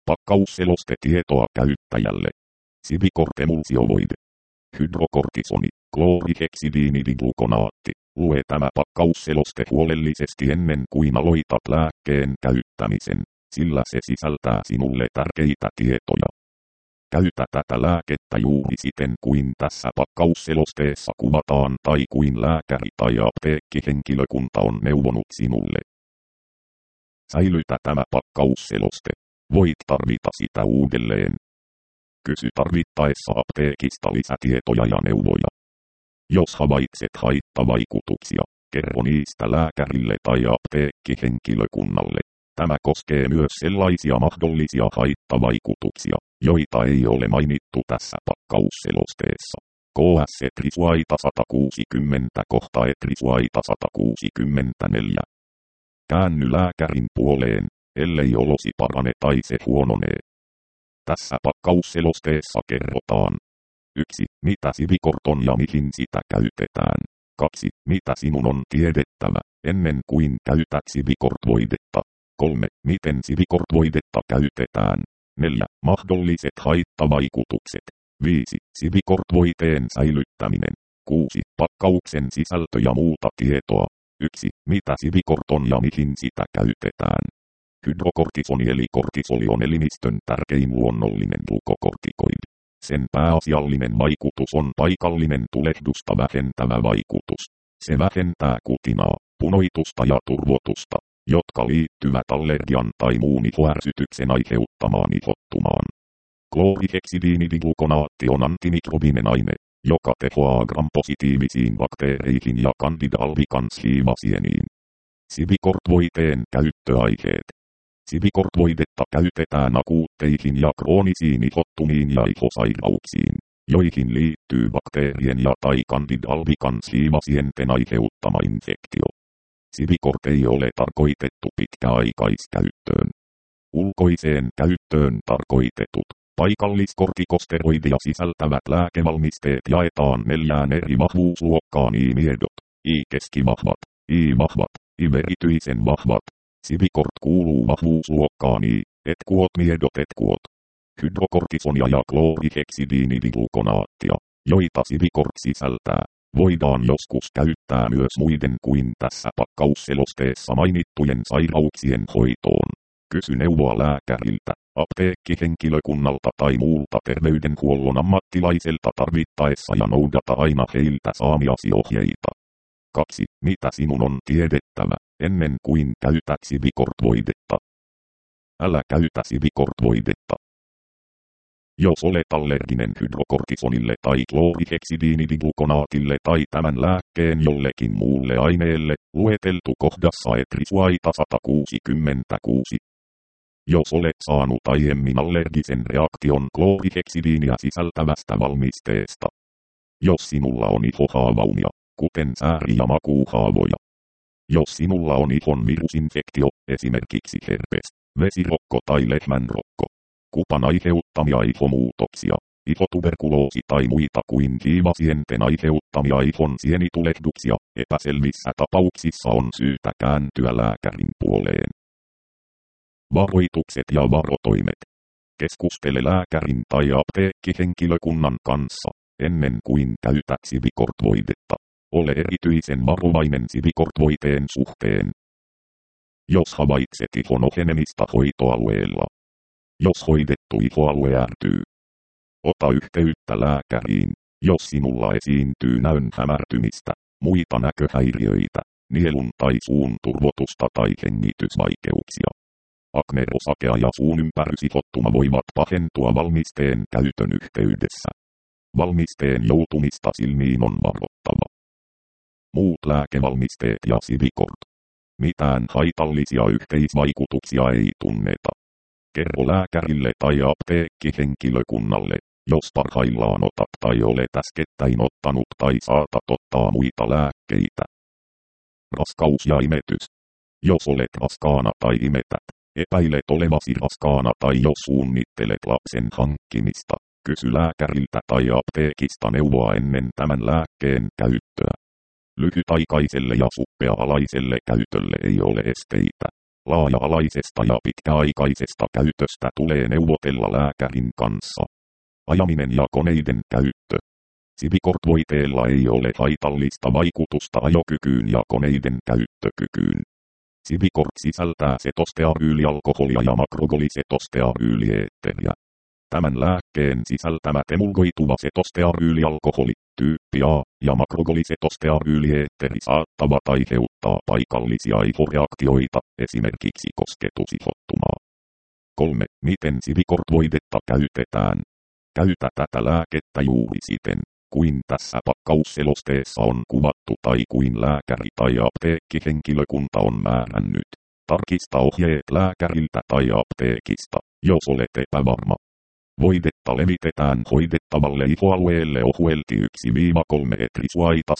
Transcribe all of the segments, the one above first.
Pakkausselostetietoa käyttäjälle. Sivikortemulsiovoide. Hydrokortisoni, klooriheksidiinidiglukonaatti. Lue tämä pakkausseloste huolellisesti ennen kuin aloitat lääkkeen käyttämisen, sillä se sisältää sinulle tärkeitä tietoja. Käytä tätä lääkettä juuri siten kuin tässä pakkausselosteessa kuvataan tai kuin lääkäri tai apteekkihenkilökunta on neuvonut sinulle. Säilytä tämä pakkausseloste. Voit tarvita sitä uudelleen. Kysy tarvittaessa apteekista lisätietoja ja neuvoja. Jos havaitset haittavaikutuksia, kerro niistä lääkärille tai apteekkihenkilökunnalle. Tämä koskee myös sellaisia mahdollisia haittavaikutuksia, joita ei ole mainittu tässä pakkausselosteessa. KS Etrisuaita 160 kohta Etrisuaita 164. Käänny lääkärin puoleen, ellei olosi parane tai se huononee. Tässä pakkausselosteessa kerrotaan. 1. Mitä Sivicort on ja mihin sitä käytetään. 2. Mitä sinun on tiedettävä, ennen kuin käytät Sivicort-voidetta. 3. Miten Sivicort-voidetta käytetään. 4. Mahdolliset haittavaikutukset. 5. Sivicort-voiteen säilyttäminen. 6. Pakkauksen sisältö ja muuta tietoa. 1. Mitä Sivicort on ja mihin sitä käytetään. Hydrokortisoni eli kortisoli on elimistön tärkein luonnollinen glukokortikoidi. Sen pääasiallinen vaikutus on paikallinen tulehdusta vähentävä vaikutus. Se vähentää kutinaa, punoitusta ja turvotusta, jotka liittyvät allergian tai muun ihoärsytyksen aiheuttamaan ihottumaan. Klooriheksidiinidiglukonaatti on antimikrobinen aine, joka tehoaa gram-positiivisiin bakteereihin ja Candida albicans hiivasieniin. Sivicort-voiteen käyttöaiheet. Sivicort-voidetta käytetään akuutteihin ja kroonisiin ihottumiin ja ihosairauksiin, joihin liittyy bakteerien ja tai Candida albicans hiivasienten aiheuttama infektio. Sivicort ei ole tarkoitettu pitkäaikaiskäyttöön. Ulkoiseen käyttöön tarkoitetut paikalliskortikosteroidia sisältävät lääkevalmisteet jaetaan 4 eri vahvuusluokkaan I-miedot, I-keskivahvat, I-vahvat, I-erityisen vahvat. Sivicort kuuluu vahvuusluokkaan I, etkuot miedot etkuot. Hydrokortisonia ja klooriheksidiinidiglukonaattia, joita Sivicort sisältää, voidaan joskus käyttää myös muiden kuin tässä pakkausselosteessa mainittujen sairauksien hoitoon. Kysy neuvoa lääkäriltä, apteekkihenkilökunnalta tai muulta terveydenhuollon ammattilaiselta tarvittaessa ja noudata aina heiltä saamiasi ohjeita. 2. Mitä sinun on tiedettävä, ennen kuin käytät Sivicort-voidetta. Älä käytä Sivicort-voidetta. Jos olet allerginen hydrokortisonille tai klooriheksidiinidiglukonaatille tai tämän lääkkeen jollekin muulle aineelle, lueteltu kohdassa Etrisuaita 166. Jos olet saanut aiemmin allergisen reaktion klooriheksidiinia sisältävästä valmisteesta. Jos sinulla on ihohaavaumia, kuten sääri- ja makuuhaavoja. Jos sinulla on ihon virusinfektio, esimerkiksi herpes, vesirokko tai lehmänrokko. Kupan aiheuttamia ihomuutoksia, ihotuberkuloosi tai muita kuin hiivasienten aiheuttamia ihon sienitulehduksia, epäselvissä tapauksissa on syytä kääntyä lääkärin puoleen. Varoitukset ja varotoimet. Keskustele lääkärin tai apteekkihenkilökunnan kanssa, ennen kuin käytät Sivicort-voidetta. Ole erityisen varovainen Sivicort-voiteen suhteen. Jos havaitset ihon ohenemista hoitoalueella. Jos hoidettu ihoalue ärtyy. Ota yhteyttä lääkäriin, jos sinulla esiintyy näön hämärtymistä, muita näköhäiriöitä, nielun tai suun turvotusta tai hengitysvaikeuksia. Akne, rosakea ja suun ympärysihottuma voivat pahentua valmisteen käytön yhteydessä. Valmisteen joutumista silmiin on varottava. Muut lääkevalmisteet ja Sivicort. Mitään haitallisia yhteisvaikutuksia ei tunneta. Kerro lääkärille tai apteekkihenkilökunnalle, jos parhaillaan otat tai olet äskettäin ottanut tai saatat ottaa muita lääkkeitä. Raskaus ja imetys. Jos olet raskaana tai imetät, epäilet olevasi raskaana tai jos suunnittelet lapsen hankkimista, kysy lääkäriltä tai apteekista neuvoa ennen tämän lääkkeen käyttöä. Lyhytaikaiselle ja suppea-alaiselle käytölle ei ole esteitä. Laaja-alaisesta ja pitkäaikaisesta käytöstä tulee neuvotella lääkärin kanssa. Ajaminen ja koneiden käyttö. Sivikortvoiteella ei ole haitallista vaikutusta ajokykyyn ja koneiden käyttökykyyn. Sivikort sisältää setostearyylialkoholia ja makroglisetostearyylietteriä. Tämän lääkkeen sisältämä emulgoituva setostearyylialkoholi, tyyppi A, ja makroglisetostearyylieteri saattavat aiheuttaa paikallisia ihoreaktioita, esimerkiksi kosketusihottumaa. 3. Miten sivikortvoidetta käytetään? Käytä tätä lääkettä juuri siten, kuin tässä pakkausselosteessa on kuvattu tai kuin lääkäri tai apteekkihenkilökunta on määrännyt. Tarkista ohjeet lääkäriltä tai apteekista, jos olet epävarma. Voidetta levitetään hoidettavalle ihoalueelle ohuelti 1-3 etrisuaita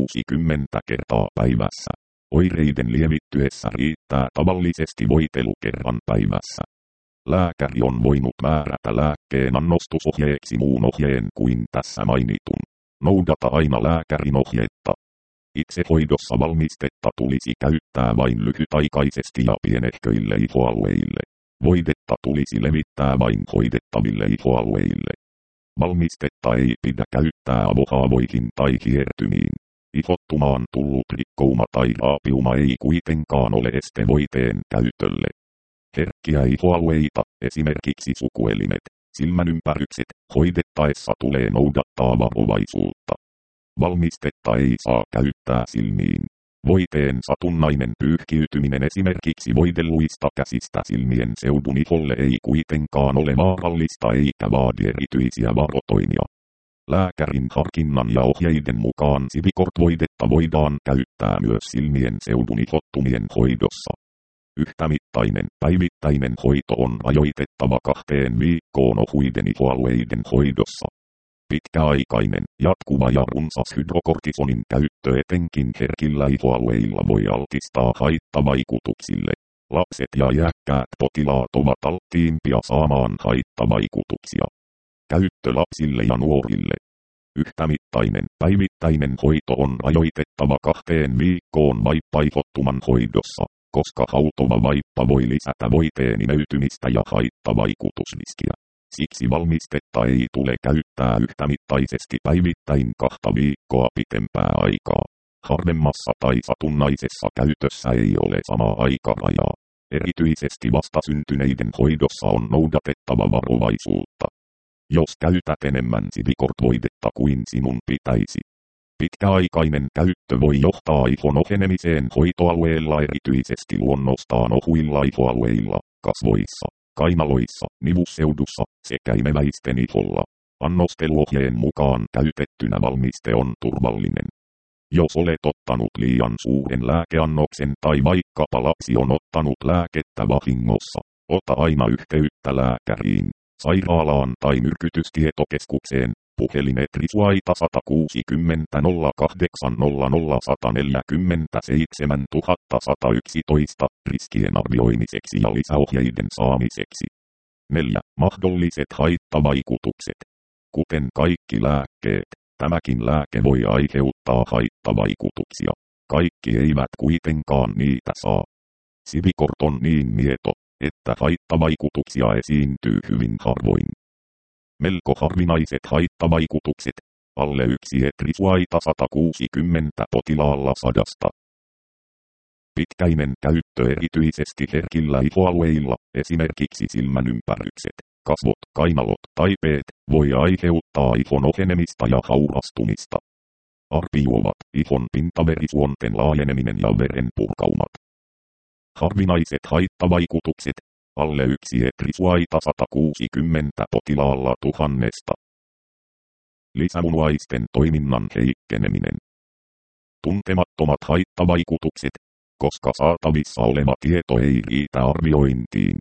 160 kertaa päivässä. Oireiden lievittyessä riittää tavallisesti voitelu kerran päivässä. Lääkäri on voinut määrätä lääkkeen annostusohjeeksi muun ohjeen kuin tässä mainitun. Noudata aina lääkärin ohjetta. Itsehoidossa valmistetta tulisi käyttää vain lyhytaikaisesti ja pienehköille ihoalueille. Voidetta tulisi levittää vain hoidettaville ihoalueille. Valmistetta ei pidä käyttää avohaavoihin tai hiertymiin. Ihottumaan tullut rikkouma tai raapiuma ei kuitenkaan ole este voiteen käytölle. Herkkiä ihoalueita, esimerkiksi sukuelimet, silmänympärykset, hoidettaessa tulee noudattaa varovaisuutta. Valmistetta ei saa käyttää silmiin. Voiteen satunnainen pyyhkiytyminen esimerkiksi voidelluista käsistä silmien seudun iholle ei kuitenkaan ole vaarallista eikä vaadi erityisiä varotoimia. Lääkärin harkinnan ja ohjeiden mukaan sivikortvoidetta voidaan käyttää myös silmien seudun ihottumien hoidossa. Yhtämittainen päivittäinen hoito on rajoitettava 2 viikkoon ohuiden ihoalueiden hoidossa. Pitkäaikainen, jatkuva ja runsas hydrokortisonin käyttö etenkin herkillä ihoalueilla voi altistaa haittavaikutuksille. Lapset ja iäkkäät potilaat ovat alttiimpia saamaan haittavaikutuksia. Käyttö lapsille ja nuorille. Yhtämittainen päivittäinen hoito on rajoitettava 2 viikkoon vaippaihottuman hoidossa, koska hautova vaippa voi lisätä voiteen imeytymistä ja haittavaikutusriskiä. Siksi valmistetta ei tule käyttää yhtämittaisesti päivittäin 2 viikkoa pitempää aikaa. Harvemmassa tai satunnaisessa käytössä ei ole samaa aikarajaa. Erityisesti vastasyntyneiden hoidossa on noudatettava varovaisuutta. Jos käytät enemmän sivikortvoidetta kuin sinun pitäisi. Pitkäaikainen käyttö voi johtaa ihon ohenemiseen hoitoalueella erityisesti luonnostaan ohuilla ihoalueilla, kasvoissa, kainaloissa, nivusseudussa sekä imeväisten iholla. Annosteluohjeen mukaan käytettynä valmiste on turvallinen. Jos olet ottanut liian suuren lääkeannoksen tai vaikkapa lapsi on ottanut lääkettä vahingossa, ota aina yhteyttä lääkäriin, sairaalaan tai myrkytystietokeskukseen. Puhelimet Risuaita 160 08 00 147 111 riskien arvioimiseksi ja lisäohjeiden saamiseksi. 4. Mahdolliset haittavaikutukset. Kuten kaikki lääkkeet, tämäkin lääke voi aiheuttaa haittavaikutuksia. Kaikki eivät kuitenkaan niitä saa. Sivikort on niin mieto, että haittavaikutuksia esiintyy hyvin harvoin. Melko harvinaiset haittavaikutukset, alle 1 etrisuaita 160 potilaalla 100. Pitkäinen käyttö erityisesti herkillä ihoalueilla, esimerkiksi silmänympärykset, kasvot, kainalot tai peet, voi aiheuttaa ihon ohenemista ja haurastumista. Arvioivat ihon pintaverisuonten laajeneminen ja verenpurkaumat. Harvinaiset haittavaikutukset, alle 1 etrisuaita 160 potilaalla 1000. Lisämunuaisten toiminnan heikkeneminen. Tuntemattomat haittavaikutukset, koska saatavissa oleva tieto ei riitä arviointiin.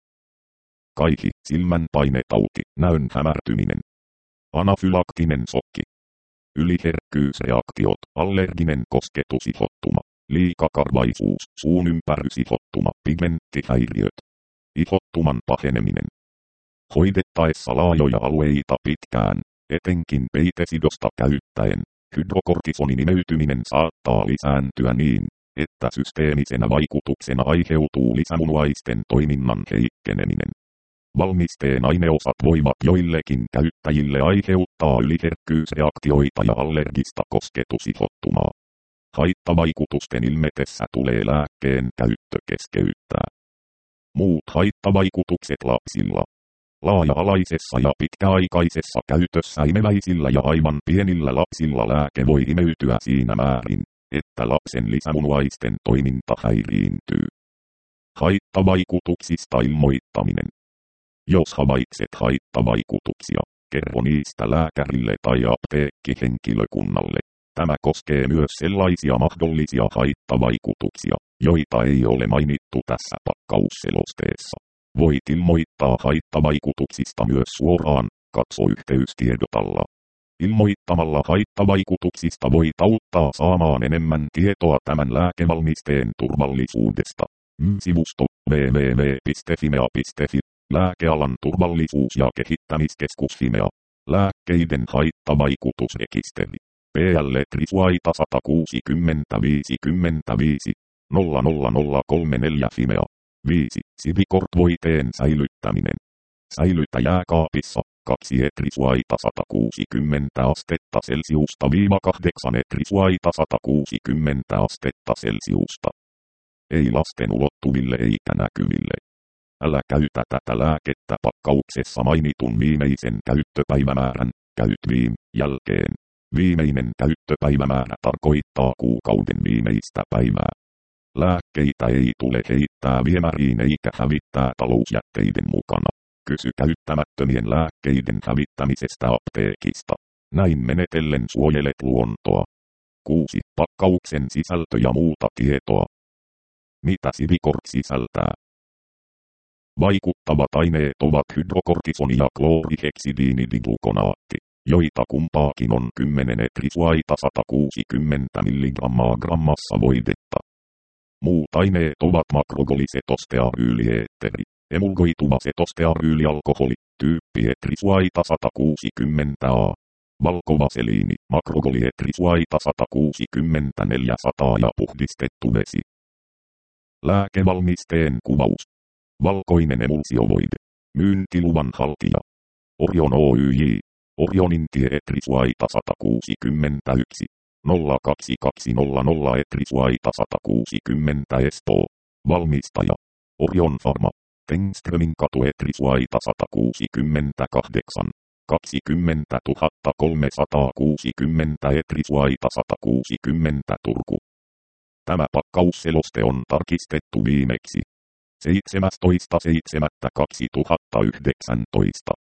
Kaihi, silmänpainetauti, näön hämärtyminen. Anafylaktinen shokki. Yliherkkyysreaktiot, allerginen kosketusihottuma, liikakarvaisuus, suun ympärysihottuma, pigmenttihäiriöt. Ihottuman paheneminen. Hoidettaessa laajoja alueita pitkään, etenkin peitesidosta käyttäen, hydrokortisonin imeytyminen saattaa lisääntyä niin, että systeemisenä vaikutuksena aiheutuu lisämunuaisten toiminnan heikkeneminen. Valmisteen aineosat voivat joillekin käyttäjille aiheuttaa yliherkkyysreaktioita ja allergista kosketusihottumaa. Haittavaikutusten ilmetessä tulee lääkkeen käyttö keskeyttää. Muut haittavaikutukset lapsilla. Laaja-alaisessa ja pitkäaikaisessa käytössä imeväisillä ja aivan pienillä lapsilla lääke voi imeytyä siinä määrin, että lapsen lisämunuaisten toiminta häiriintyy. Haittavaikutuksista ilmoittaminen. Jos havaitset haittavaikutuksia, kerro niistä lääkärille tai apteekkihenkilökunnalle. Tämä koskee myös sellaisia mahdollisia haittavaikutuksia, joita ei ole mainittu tässä pakkausselosteessa. Voit ilmoittaa haittavaikutuksista myös suoraan, katso yhteystiedotalla. Ilmoittamalla haittavaikutuksista voit auttaa saamaan enemmän tietoa tämän lääkevalmisteen turvallisuudesta. Sivusto www.fimea.fi. Lääkealan turvallisuus- ja kehittämiskeskus Fimea. Lääkkeiden haittavaikutusrekisteri. PL Trisuaita 160-55 00034 Fimea. 5. Sivicort-voiteen säilyttäminen. Säilytä jääkaapissa 2 Trisuaita 160 astetta Celsiusta - 8 Trisuaita 160 astetta Celsiusta. Ei lasten ulottuville eikä näkyville. Älä käytä tätä lääkettä pakkauksessa mainitun viimeisen käyttöpäivämäärän jälkeen. Viimeinen käyttöpäivämäärä tarkoittaa kuukauden viimeistä päivää. Lääkkeitä ei tule heittää viemäriin eikä hävittää talousjätteiden mukana. Kysy käyttämättömien lääkkeiden hävittämisestä apteekista. Näin menetellen suojelet luontoa. 6. Pakkauksen sisältö ja muuta tietoa. Mitä Sivicort sisältää? Vaikuttavat aineet ovat hydrokortisoni ja klooriheksidiinidiglukonaatti, joita kumpaakin on 10 Trisuaita 160 mg grammassa voidetta. Muut aineet ovat makrogolisetosteraaryylieteri, emulgoituva setosteraaryylialkoholi, tyyppi Trisuaita 160A, valkovaseliini, makrogolietrisuaita 160-400 ja puhdistettu vesi. Lääkevalmisteen kuvaus. Valkoinen emulsiovoide. Myyntiluvan haltija. Orion Oyj. Orionin tie Trisuaita 161. 02200 Trisuaita 160 Espoo. Valmistaja. Orion Pharma. Tengströmin katu Trisuaita 168. 20 360 Trisuaita 160 Turku. Tämä pakkausseloste on tarkistettu viimeksi 17.7.2019.